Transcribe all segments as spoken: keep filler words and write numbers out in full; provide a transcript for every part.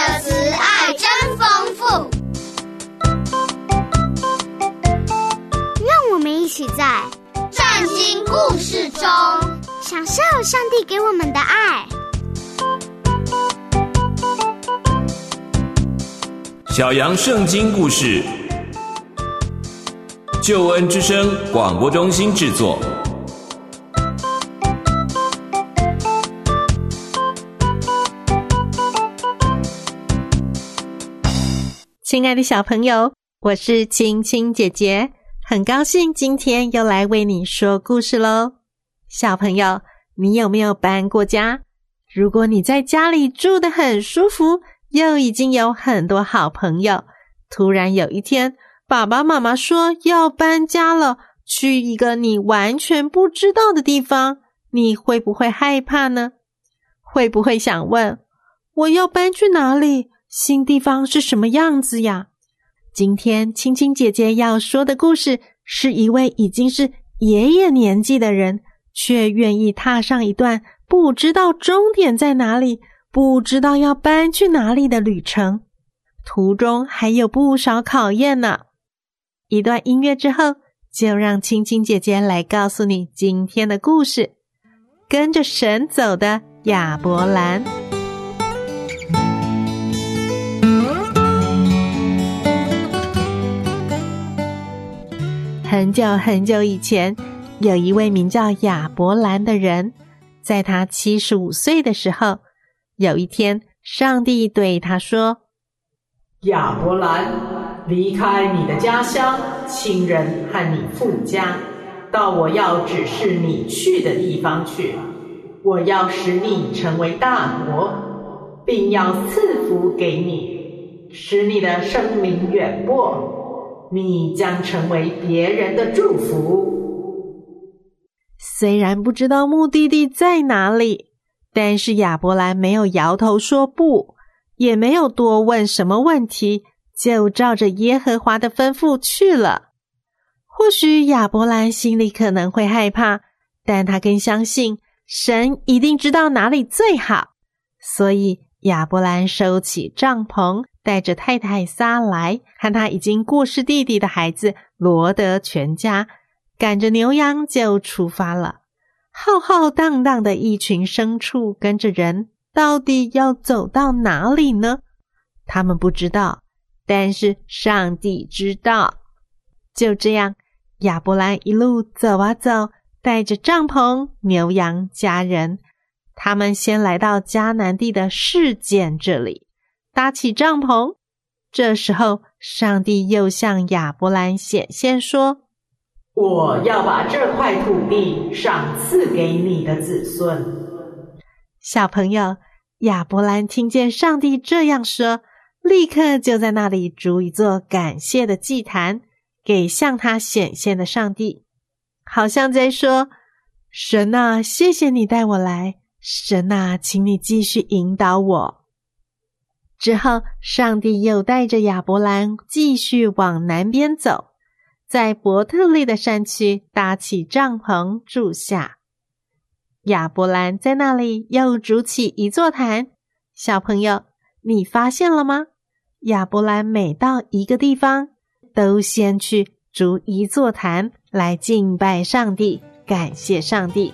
的慈爱真丰富。 让我们一起在圣经故事中享受上帝给我们的爱。 小羊圣经故事，救恩之声广播中心制作。 亲爱的小朋友，我是青青姐姐，很高兴今天又来为你说故事咯。小朋友，你有没有搬过家？如果你在家里住得很舒服，又已经有很多好朋友，突然有一天爸爸妈妈说要搬家了，去一个你完全不知道的地方，你会不会害怕呢？会不会想问，我要搬去哪里？新地方是什么样子呀？今天青青姐姐要说的故事，是一位已经是爷爷年纪的人，却愿意踏上一段不知道终点在哪里，不知道要搬去哪里的旅程，途中还有不少考验呢。一段音乐之后，就让青青姐姐来告诉你今天的故事，跟着神走的亚伯兰。很久很久以前，有一位名叫亚伯兰的人，在他七十五岁的时候，有一天上帝对他说， 亚伯兰，离开你的家乡、亲人和你父家，到我要指示你去的地方去。我要使你成为大国，并要赐福给你，使你的生命远播，你将成为别人的祝福。 虽然不知道目的地在哪里，但是亚伯兰没有摇头说不，也没有多问什么问题，就照着耶和华的吩咐去了。或许亚伯兰心里可能会害怕，但他更相信神一定知道哪里最好。所以亚伯兰收起帐篷，带着太太撒来和他已经过世弟弟的孩子罗德全家，赶着牛羊就出发了。浩浩荡荡的一群牲畜跟着人，到底要走到哪里呢？他们不知道，但是上帝知道。就这样，亚伯兰一路走啊走，带着帐篷、牛羊、家人，他们先来到迦南地的示剑这里，搭起帐篷。这时候，上帝又向亚伯兰显现说， 我要把这块土地赏赐给你的子孙。 小朋友，亚伯兰听见上帝这样说，立刻就在那里筑一座感谢的祭坛，给向他显现的上帝，好像在说，神啊，谢谢你带我来，神啊，请你继续引导我。之后，上帝又带着亚伯兰继续往南边走，在伯特利的山区搭起帐篷住下。亚伯兰在那里又筑起一座坛。小朋友，你发现了吗？亚伯兰每到一个地方，都先去筑一座坛来敬拜上帝，感谢上帝。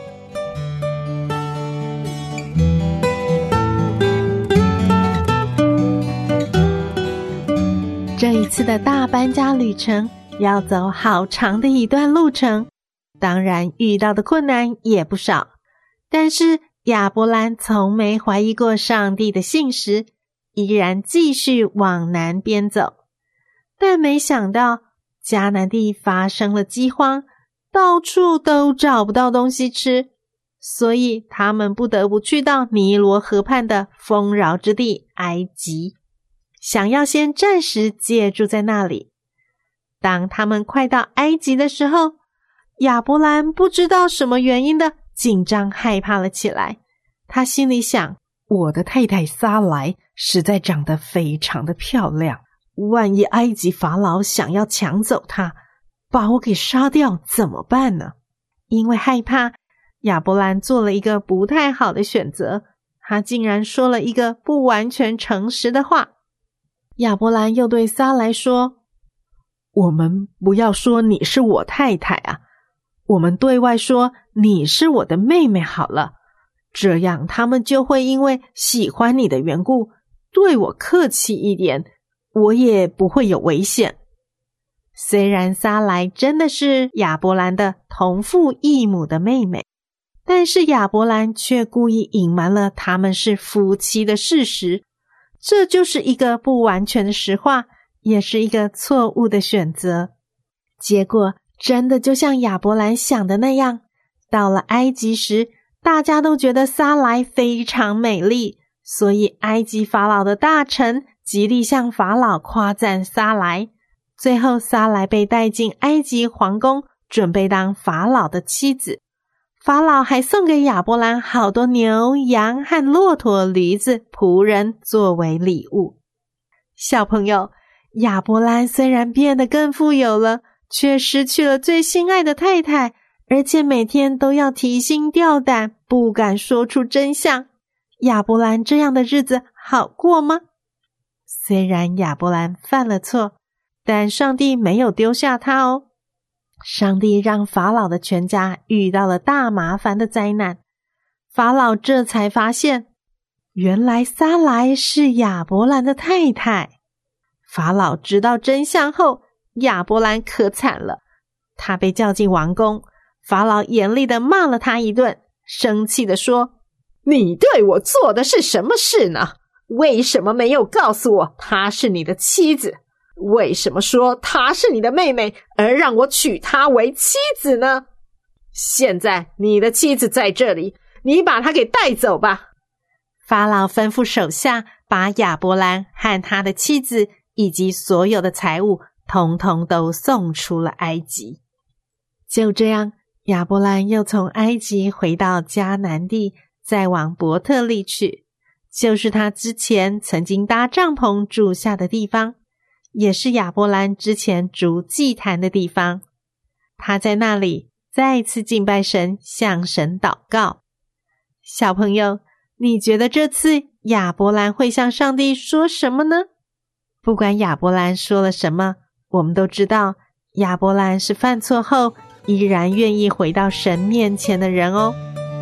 这一次的大搬家旅程要走好长的一段路程，当然遇到的困难也不少，但是亚伯兰从没怀疑过上帝的信实，依然继续往南边走。但没想到迦南地发生了饥荒，到处都找不到东西吃，所以他们不得不去到尼罗河畔的丰饶之地埃及，想要先暂时借住在那里。当他们快到埃及的时候，亚伯兰不知道什么原因的紧张害怕了起来。他心里想， 我的太太撒来实在长得非常的漂亮，万一埃及法老想要抢走她，把我给杀掉怎么办呢？ 因为害怕，亚伯兰做了一个不太好的选择， 他竟然说了一个不完全诚实的话。亚伯兰又对撒来说，我们不要说你是我太太啊，我们对外说你是我的妹妹好了，这样他们就会因为喜欢你的缘故对我客气一点，我也不会有危险。虽然撒来真的是亚伯兰的同父异母的妹妹，但是亚伯兰却故意隐瞒了他们是夫妻的事实，这就是一个不完全的实话，也是一个错误的选择。结果真的就像亚伯兰想的那样，到了埃及时，大家都觉得撒来非常美丽，所以埃及法老的大臣极力向法老夸赞撒来。最后撒来被带进埃及皇宫，准备当法老的妻子。法老还送给亚伯兰好多牛羊和骆驼驴子仆人作为礼物。小朋友，亚伯兰虽然变得更富有了，却失去了最心爱的太太，而且每天都要提心吊胆，不敢说出真相。亚伯兰这样的日子好过吗？虽然亚伯兰犯了错，但上帝没有丢下他哦。上帝让法老的全家遇到了大麻烦的灾难，法老这才发现，原来撒来是亚伯兰的太太。法老知道真相后，亚伯兰可惨了，他被叫进王宫，法老严厉地骂了他一顿，生气地说，你对我做的是什么事呢？为什么没有告诉我她是你的妻子？为什么说她是你的妹妹，而让我娶她为妻子呢？现在你的妻子在这里，你把她给带走吧。法老吩咐手下把亚伯兰和他的妻子以及所有的财物统统都送出了埃及。就这样，亚伯兰又从埃及回到迦南地，再往伯特利去，就是他之前曾经搭帐篷住下的地方，也是亚伯兰之前筑祭坛的地方。他在那里再次敬拜神，向神祷告。小朋友，你觉得这次亚伯兰会向上帝说什么呢？不管亚伯兰说了什么，我们都知道亚伯兰是犯错后依然愿意回到神面前的人哦。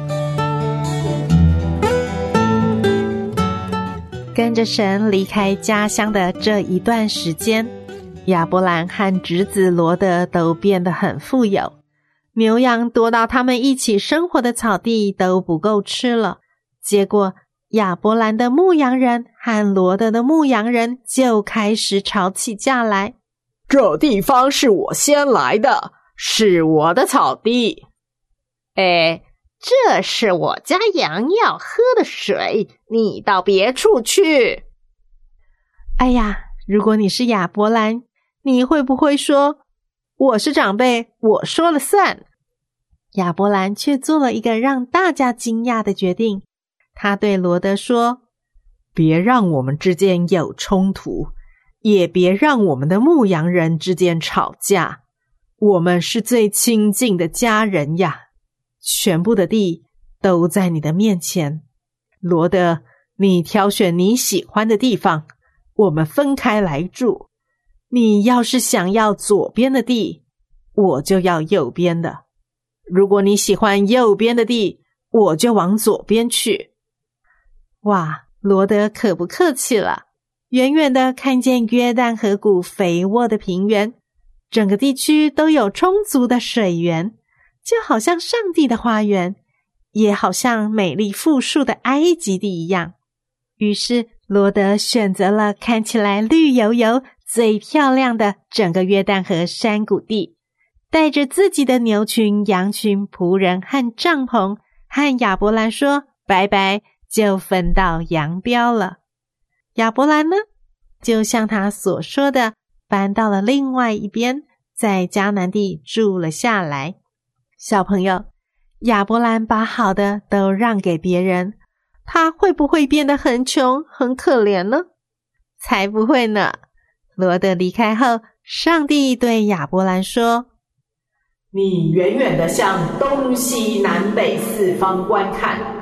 跟着神离开家乡的这一段时间，亚伯兰和侄子罗德都变得很富有，牛羊多到他们一起生活的草地都不够吃了。结果亚伯兰的牧羊人和罗德的牧羊人就开始吵起架来，这地方是我先来的，是我的草地。哎，这是我家羊要喝的水，你到别处去。哎呀，如果你是亚伯兰，你会不会说，我是长辈，我说了算？亚伯兰却做了一个让大家惊讶的决定。他对罗德说，别让我们之间有冲突，也别让我们的牧羊人之间吵架，我们是最亲近的家人呀。全部的地都在你的面前，罗德，你挑选你喜欢的地方，我们分开来住。你要是想要左边的地，我就要右边的；如果你喜欢右边的地，我就往左边去。哇，罗德可不客气了，远远的看见约旦河谷肥沃的平原，整个地区都有充足的水源，就好像上帝的花园，也好像美丽富庶的埃及地一样。于是罗德选择了看起来绿油油、最漂亮的整个约旦河山谷地，带着自己的牛群、羊群、仆人和帐篷，和亚伯兰说拜拜，就分道扬镳了。亚伯兰呢，就像他所说的，搬到了另外一边，在迦南地住了下来。小朋友，亚伯兰把好的都让给别人，他会不会变得很穷、很可怜呢？才不会呢。罗德离开后，上帝对亚伯兰说， 你远远地向东西南北四方观看，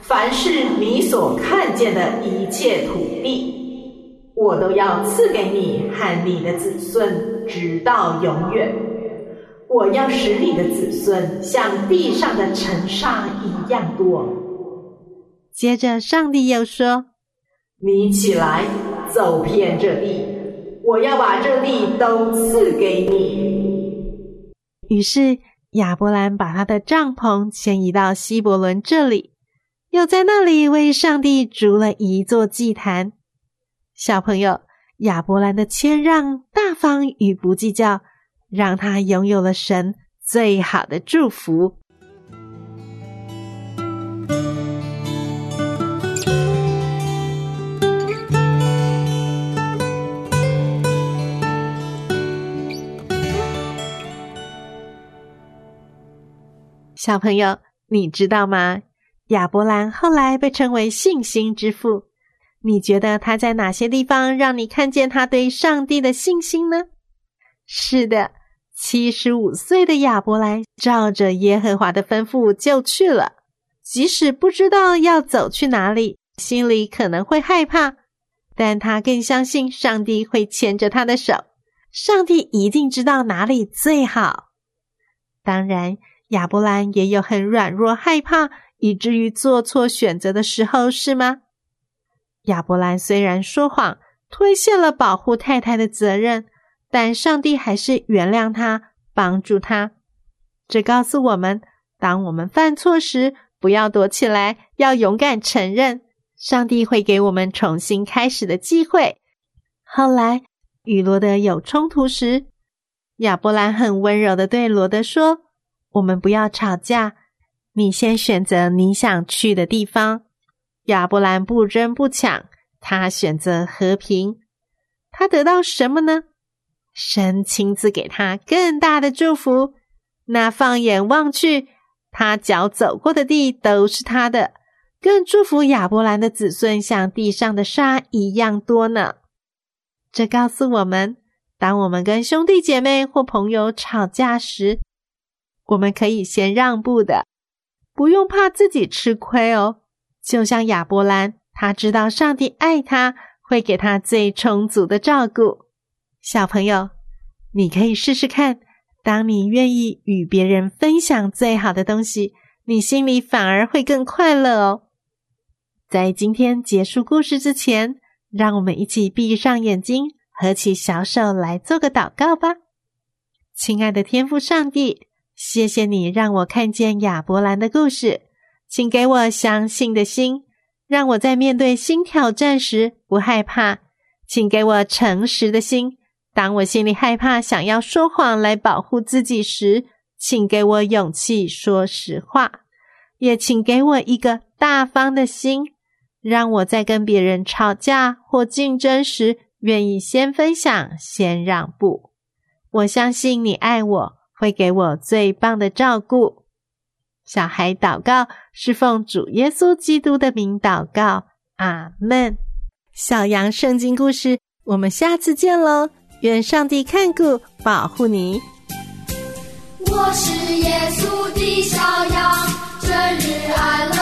凡是你所看见的一切土地，我都要赐给你和你的子孙，直到永远。我要使你的子孙像地上的尘沙一样多。 接着上帝又说， 你起来，走遍这地，我要把这地都赐给你。 于是亚伯兰把他的帐篷迁移到希伯伦这里，又在那里为上帝筑了一座祭坛。小朋友，亚伯兰的谦让、大方与不计较，让他拥有了神最好的祝福。小朋友，你知道吗？亚伯兰后来被称为信心之父。你觉得他在哪些地方让你看见他对上帝的信心呢？是的，七十五岁的亚伯兰照着耶和华的吩咐就去了，即使不知道要走去哪里，心里可能会害怕，但他更相信上帝会牵着他的手，上帝一定知道哪里最好。当然，亚伯兰也有很软弱害怕以至于做错选择的时候，是吗？亚伯兰虽然说谎，推卸了保护太太的责任，但上帝还是原谅他，帮助他。这告诉我们，当我们犯错时，不要躲起来，要勇敢承认，上帝会给我们重新开始的机会。后来与罗德有冲突时，亚伯兰很温柔地对罗德说，我们不要吵架，你先选择你想去的地方。亚伯兰不争不抢，他选择和平。他得到什么呢？神亲自给他更大的祝福。那放眼望去，他脚走过的地都是他的，更祝福亚伯兰的子孙像地上的沙一样多呢。这告诉我们，当我们跟兄弟姐妹或朋友吵架时，我们可以先让步的，不用怕自己吃亏哦。就像亚伯兰，他知道上帝爱他，会给他最充足的照顾。小朋友，你可以试试看，当你愿意与别人分享最好的东西，你心里反而会更快乐哦。在今天结束故事之前，让我们一起闭上眼睛，合起小手来做个祷告吧。亲爱的天父上帝，谢谢你让我看见亚伯兰的故事，请给我相信的心，让我在面对新挑战时不害怕。请给我诚实的心，当我心里害怕想要说谎来保护自己时，请给我勇气说实话。也请给我一个大方的心，让我在跟别人吵架或竞争时，愿意先分享，先让步。我相信你爱我，会给我最棒的照顾。小孩祷告是奉主耶稣基督的名祷告，阿们。小羊圣经故事，我们下次见咯，愿上帝看顾保护你。 我是耶稣的小羊，这日爱了